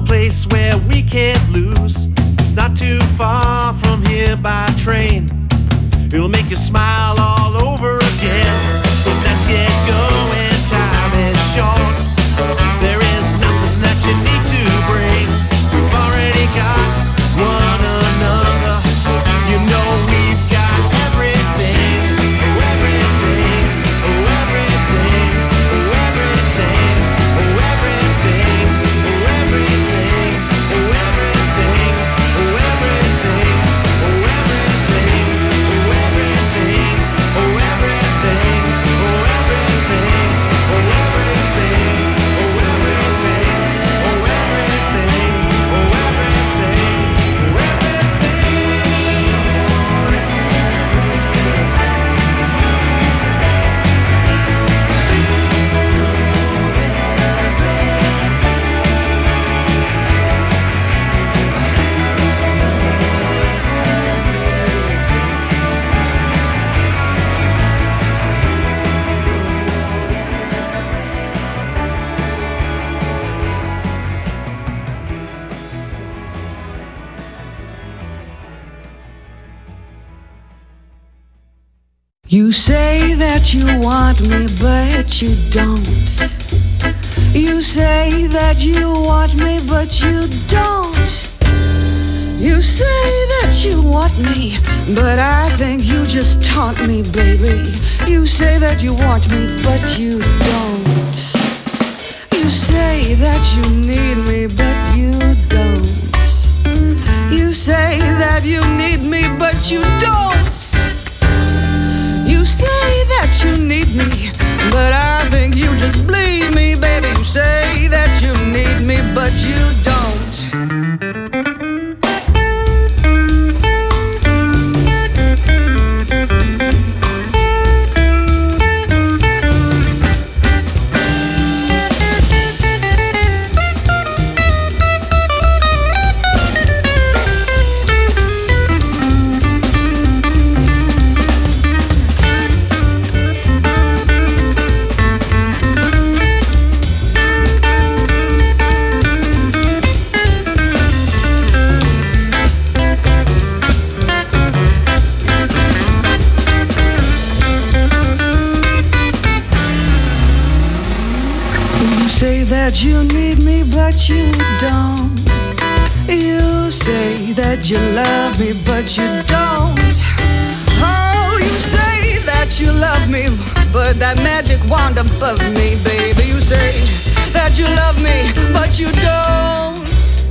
place where we can't lose. It's not too far from here by train. It'll make you smile all over again. So let's get going, time is short. There is nothing that you need to bring. We've already got one another. You know we've got everything. Oh, everything. Oh, everything. Oh, everything. Oh, everything. Oh, everything. Oh, everything. Oh, everything. Oh, everything. Oh, everything. Oh, everything. Oh, everything. Oh, everything. Oh, everything. Oh, everything. Oh, everything. Oh, You say that you want me, but you don't. You say that you want me, but you don't. You say that you want me, but I think you just taunt me, baby. You say that you want me, but you don't. You say that you need me, but you don't. You say that you need me, but you don't. You say that you need me, but I think you just bleed me, baby. You say that you need me, but you don't. That you need me, but you don't. You say that you love me, but you don't. Oh, you say that you love me, but that magic wand above me, baby. You say that you love me, but you don't.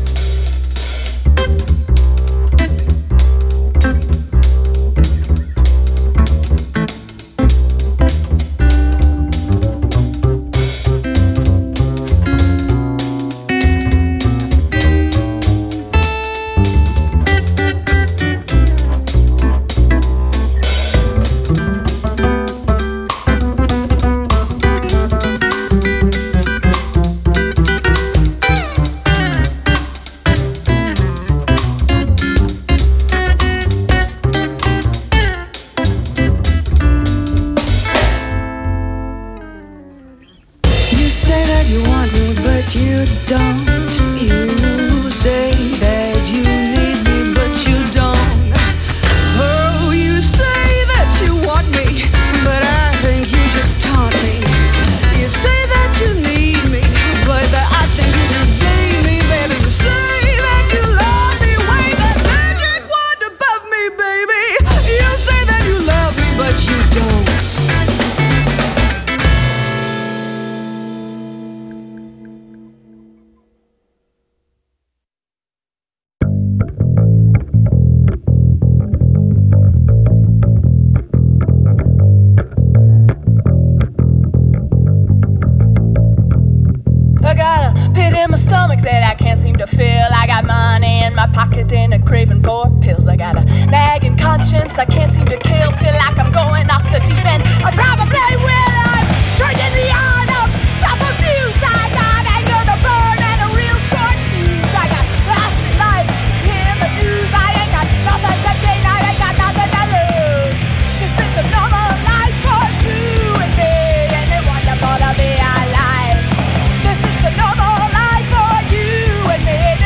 I can't seem to kill, feel like I'm going off the deep end. I probably will. I'm trained in the art of self-abuse. I got anger to burn and a real short fuse. I got lasting life in the news. I ain't got nothing to gain, I ain't got nothing to lose. This is the normal life for you and me, and it's wonderful to be alive. This is the normal life for you and me.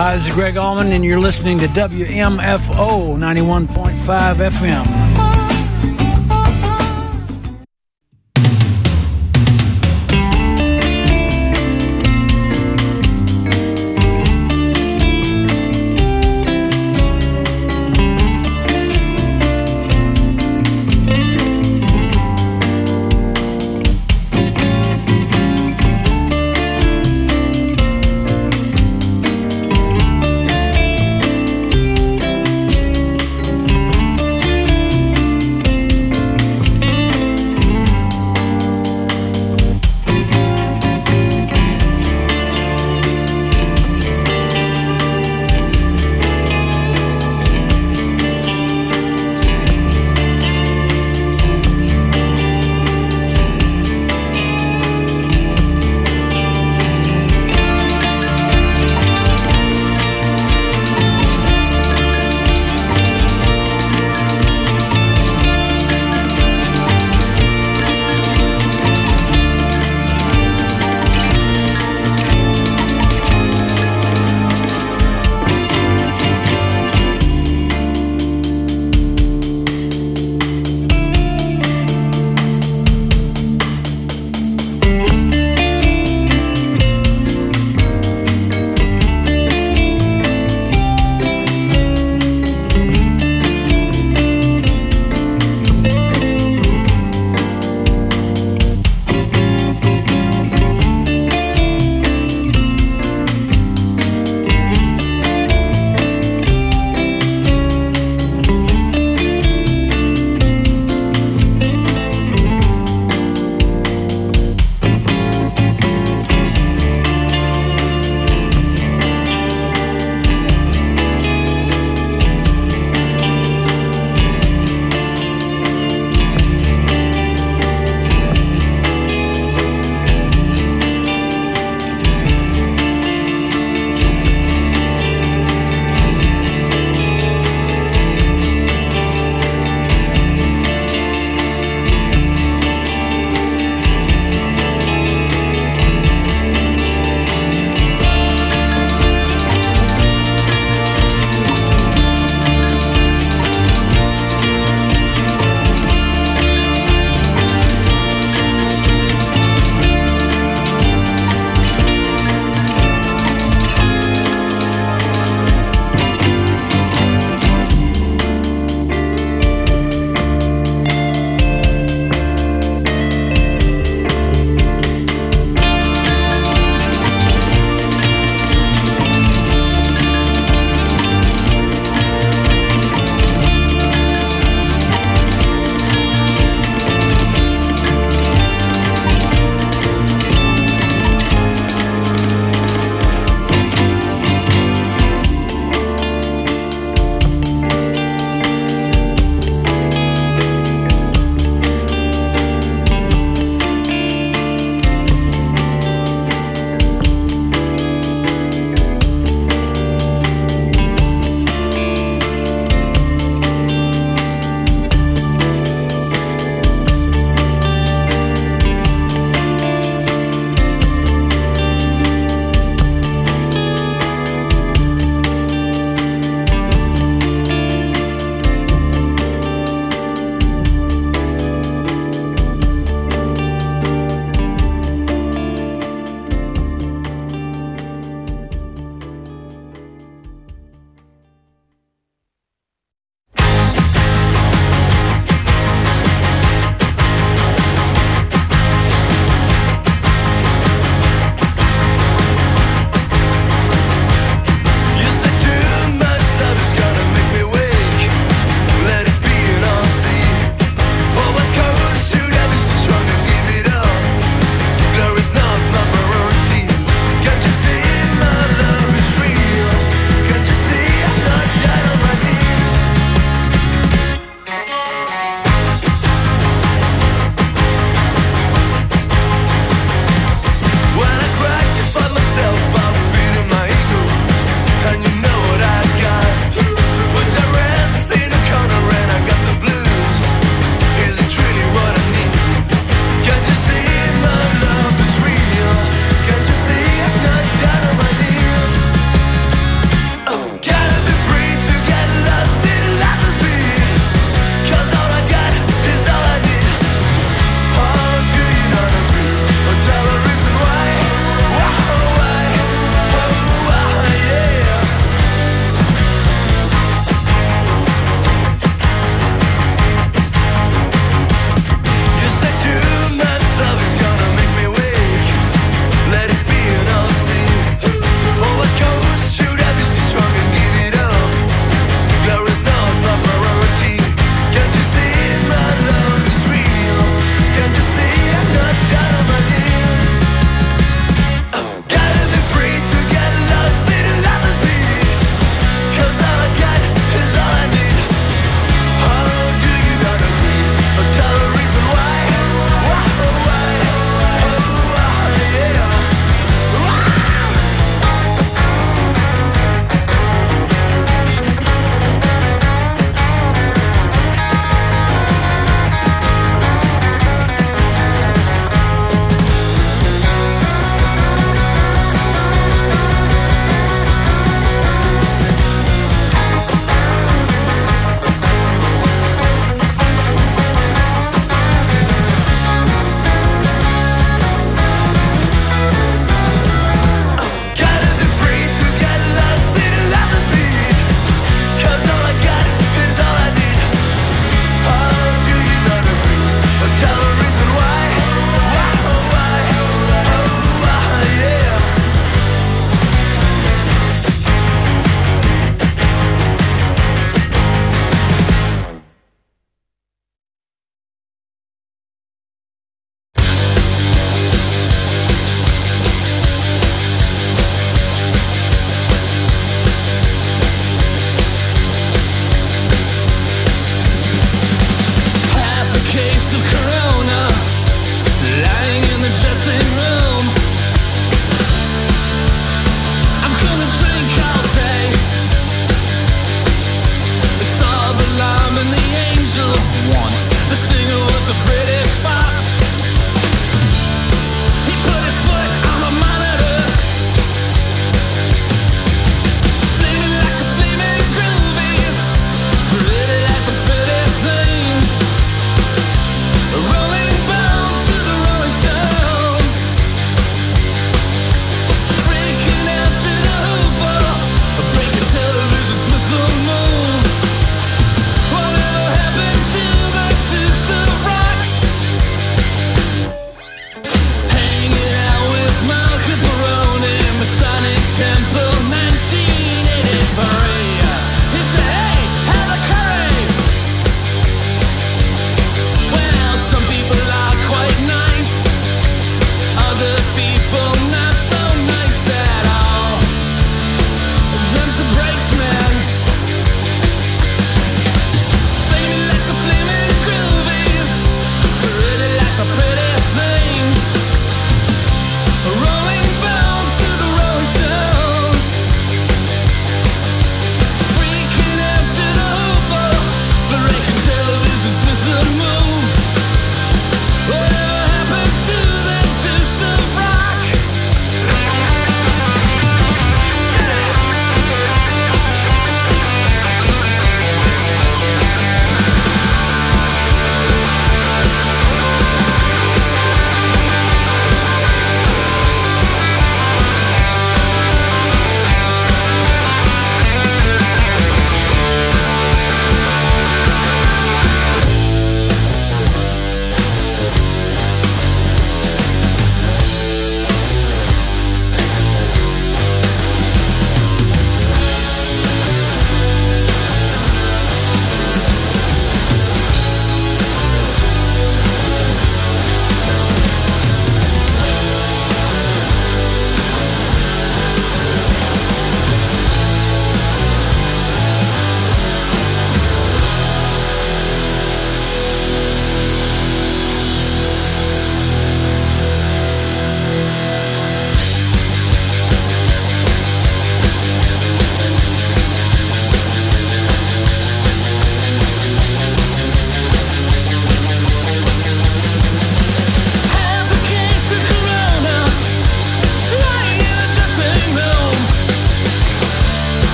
Hi, this is Greg Allman, and you're listening to WMFO 91.5 FM.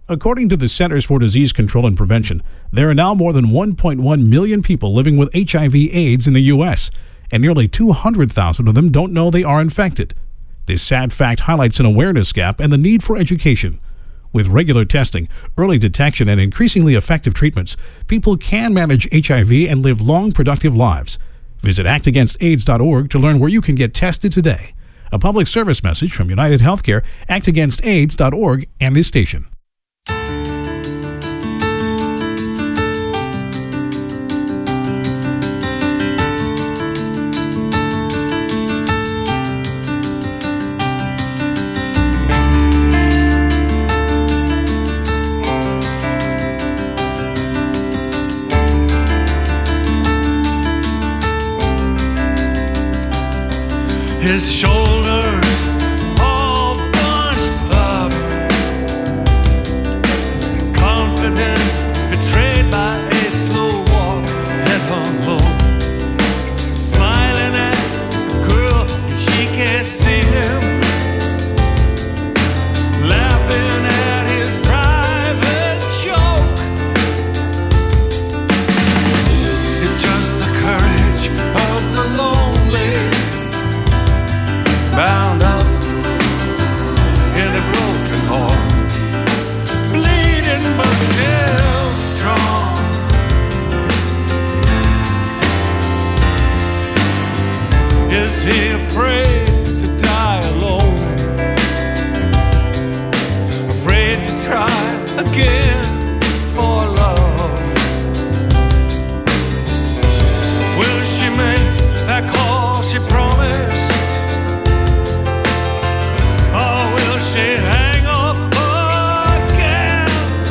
According to the Centers for Disease Control and Prevention, there are now more than 1.1 million people living with HIV/AIDS in the U.S., and nearly 200,000 of them don't know they are infected. This sad fact highlights an awareness gap and the need for education. With regular testing, early detection, and increasingly effective treatments, people can manage HIV and live long, productive lives. Visit actagainstaids.org to learn where you can get tested today. A public service message from United Healthcare, actagainstaids.org, and this station. His shoulders all bunched up, confidence betrayed by a slow walk, head hung low, smiling at the girl, she can't see him, laughing at his private joke. It's just the courage of the lonely, bound up in a broken heart, bleeding but still strong. Is he afraid to die alone? Afraid to try again for love? Will she make that call she promised? She hang up again?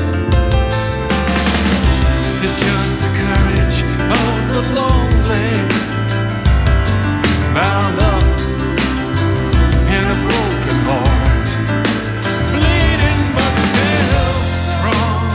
It's just the courage of the lonely, bound up in a broken heart, bleeding but still strong.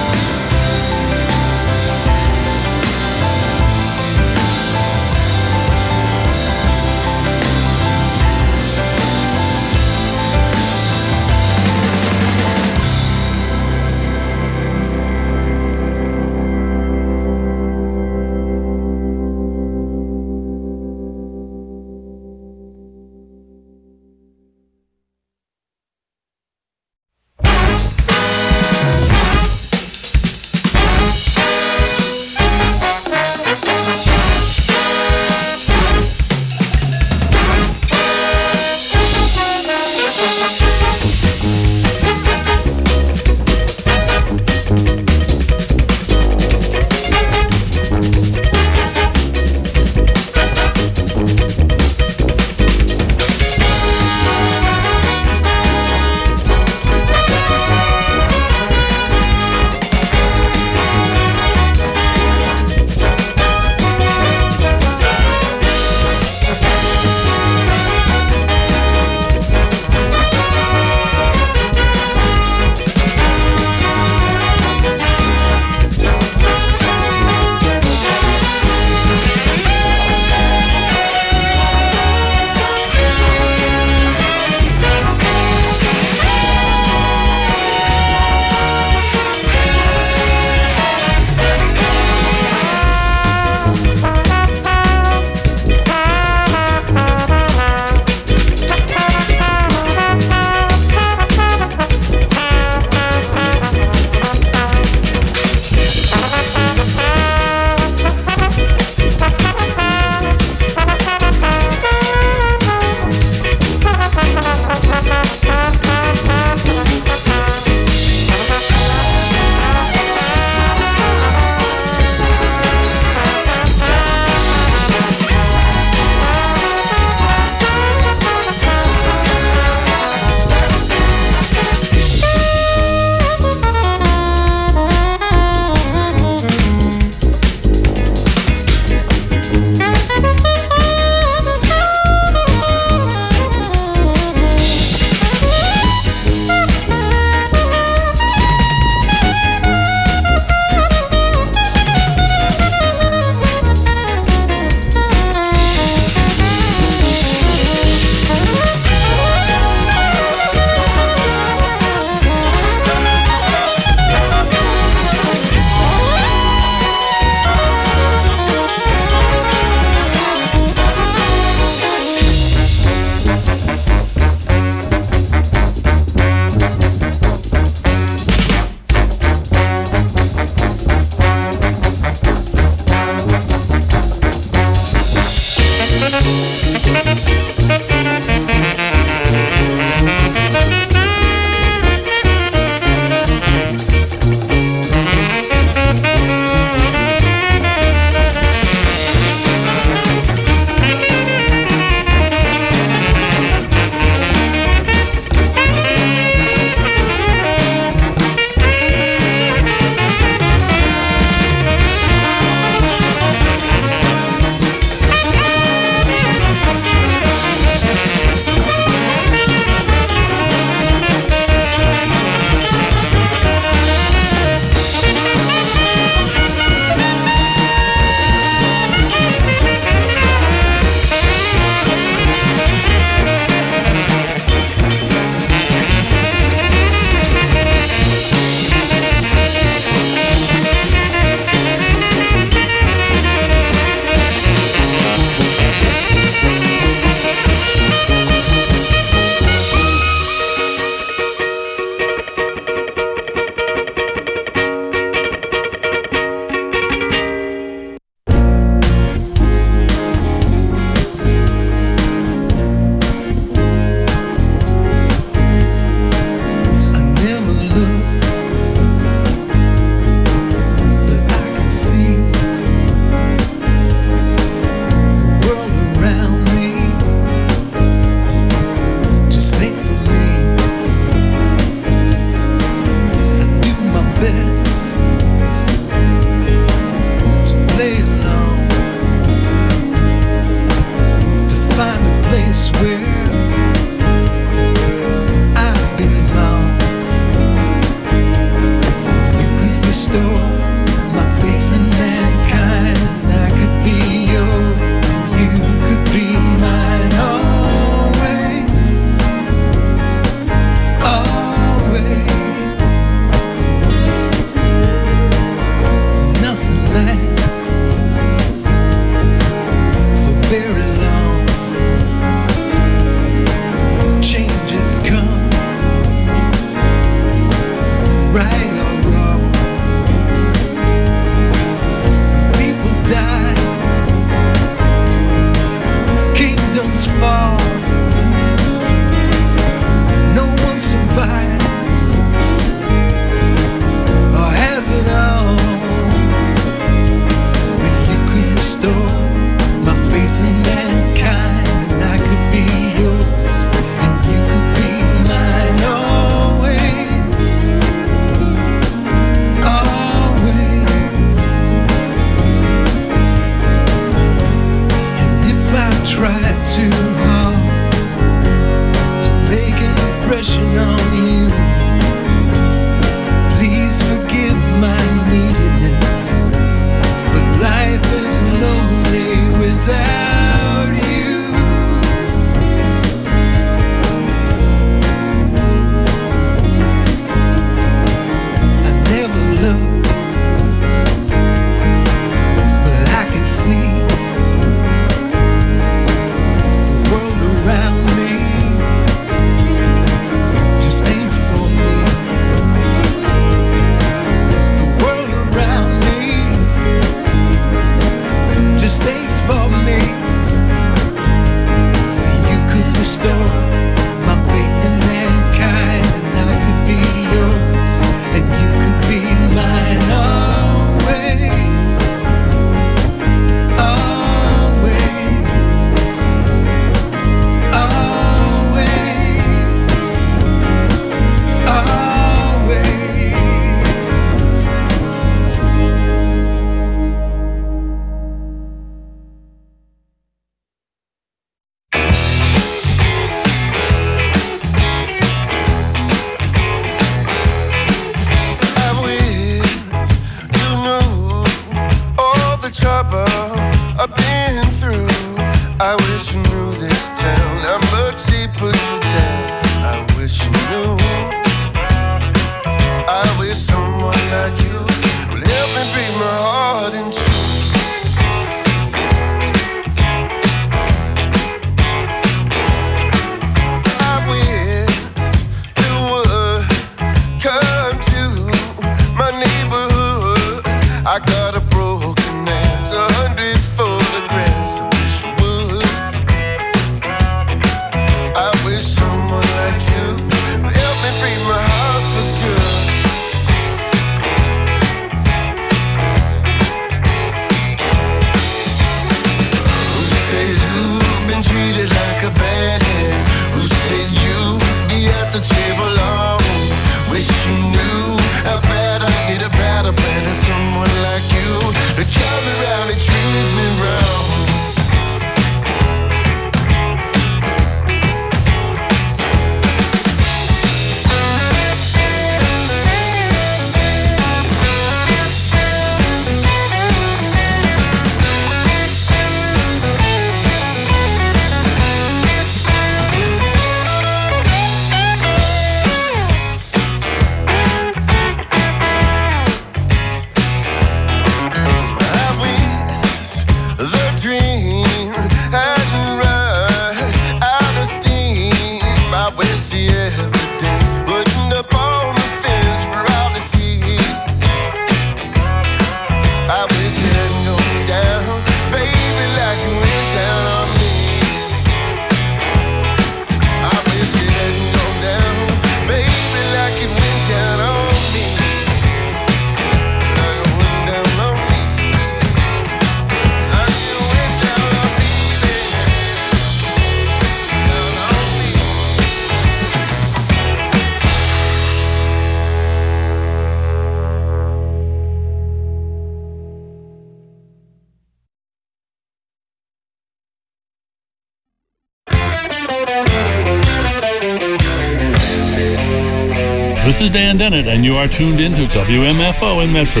This is Dan Dennett, and you are tuned into WMFO in Medford.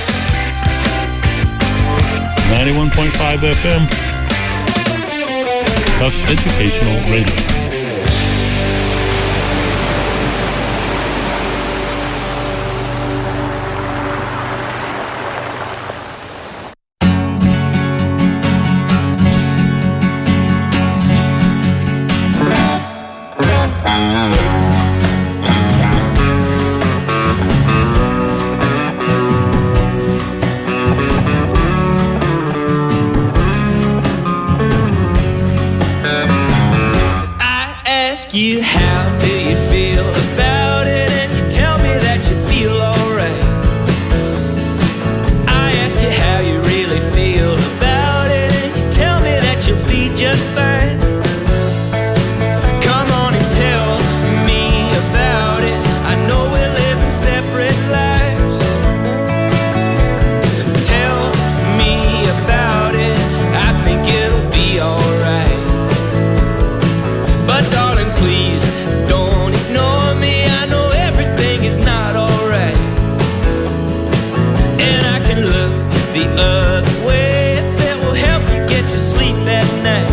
91.5 FM. Tufts Educational Radio. You, how do you feel about it? And you tell me that you feel alright. I ask you how you really feel about it, and you tell me that you'll be just fine. Come on and tell me about it. I know we're living separate lives. Tell me about it. I think it'll be alright. But darling, please don't ignore me. I know everything is not alright, and I can look the other way if it will help you get to sleep at night.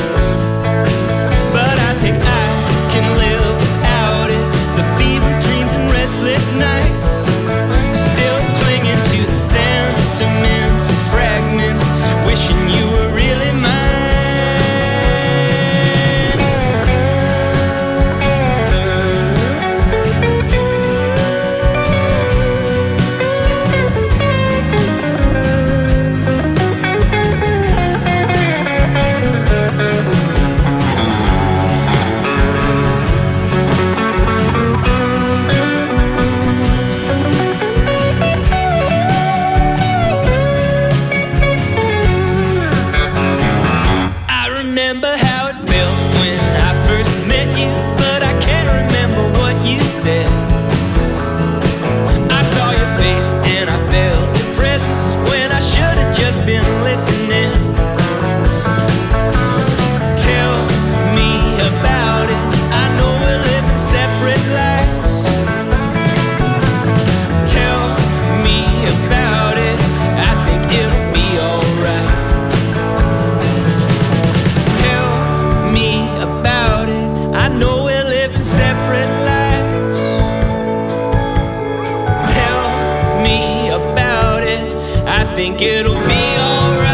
But I think I can live without it. The fever dreams and restless nights, still clinging to the sentiments and fragments, wishing you were really mine. I saw your face and I felt your presence when I should have just been listening. Tell me about it. I know we're living separate lives. Tell me about it. I think it'll be alright. Tell me about it. I know we're living separate lives. I think it'll be alright.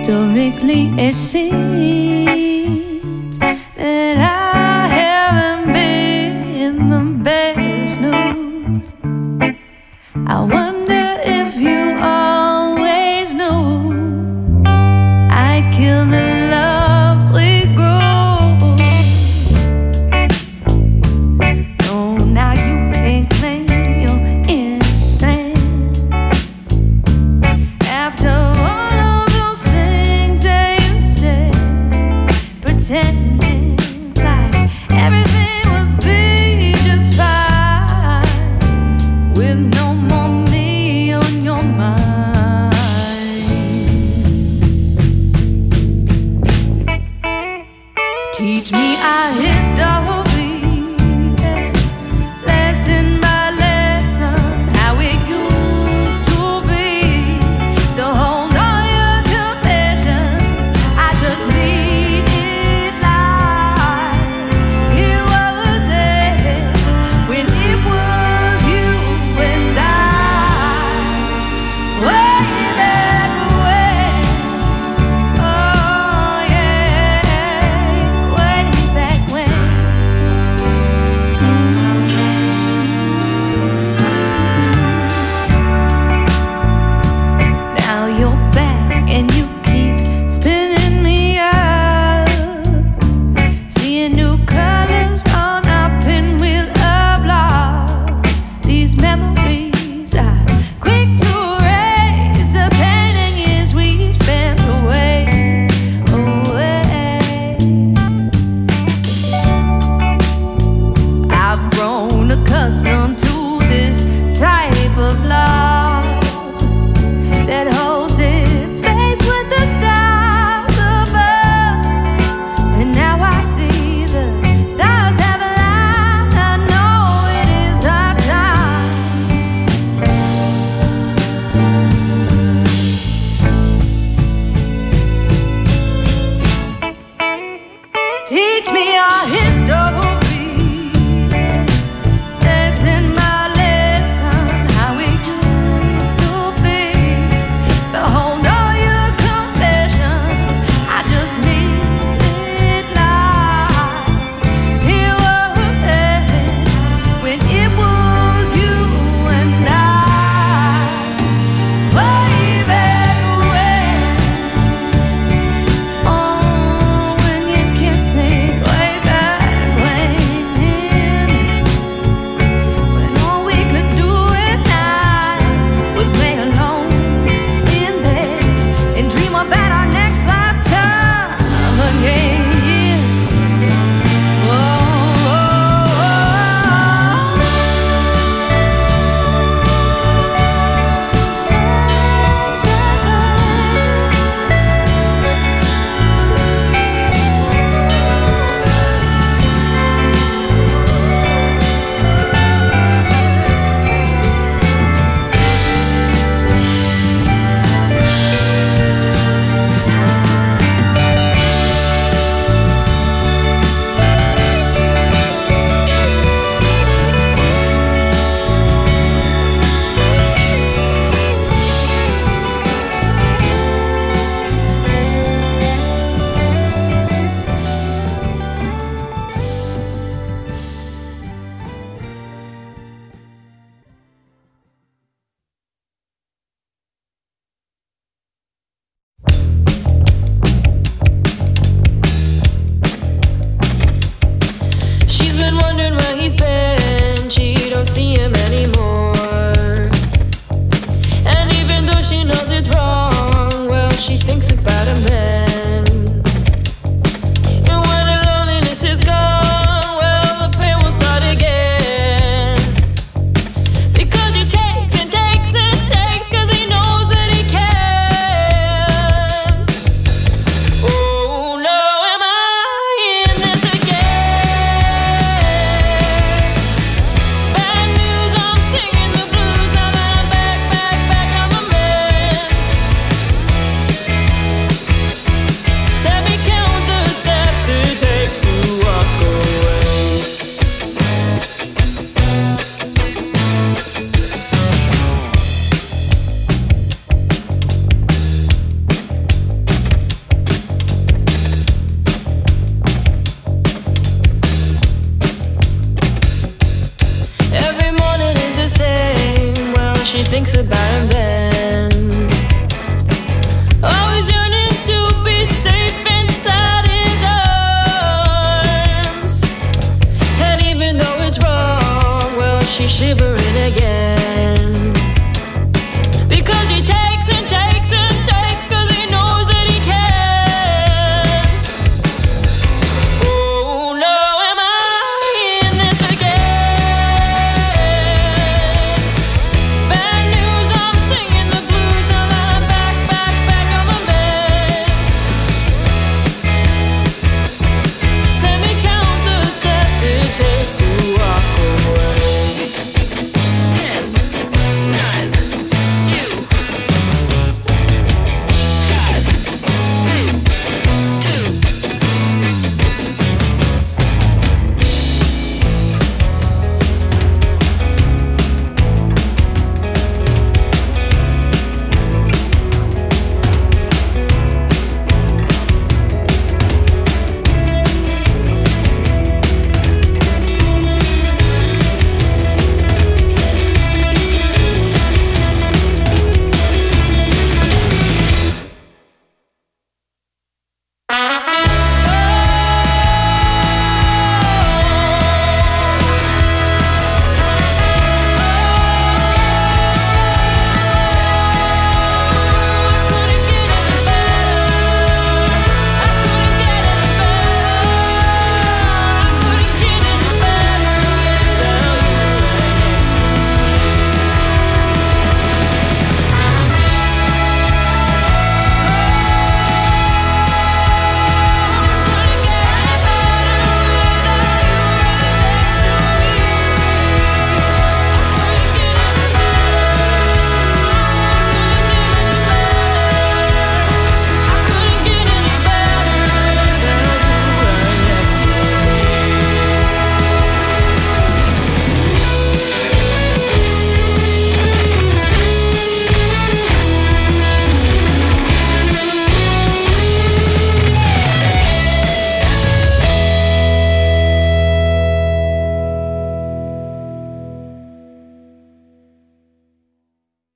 Historically, it seems that I haven't been the best news. I wonder if you always knew I'd kill the love we grew. No, now you can't claim your innocence after all of those things that you said, pretending like everything would be just fine with no more me on your mind. Teach me our history, lesson by lesson, how it used to be. To hold all your confessions, I just need it like it was there when it was you and I, way back when. Oh yeah, way back when. Now you're back and you keep spinning me up, seeing new colors on our pinwheel of love. These memories are quick to erase the pain and years we've spent away, away. I've grown accustomed to this type of love that holds its space with the stars above. And now I see the stars have aligned. I know it is our time. Teach me our history, lesson by lesson, how we used to be. To hold all your confessions, I just need it like it was there when it was you and I, way back when. Oh, when you kissed me, way back when all we could do at night was lay alone in bed and dream about our next lifetime again. She's been wondering where he's been. She don't see him anymore. And even though she knows it's wrong, well, she thinks about a man. And when the loneliness is gone, well, the pain will start again. Because he takes and takes and takes, 'cause he knows that he can. Oh no, am I in this again? Bad news, I'm singing. thinks about him then. Always yearning to be safe inside his arms. And even though it's wrong, well, she's shivering again. Because he takes and takes and takes, 'cause he knows that he can. Oh no, am I in this again? Bad news, I'm singing the blues. Now that I'm back on my bed. Let me count the steps it takes to walk away. 10, 9, you. 5, 4, 3, 2.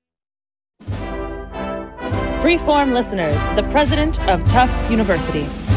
Freeform listeners, the president of Tufts University.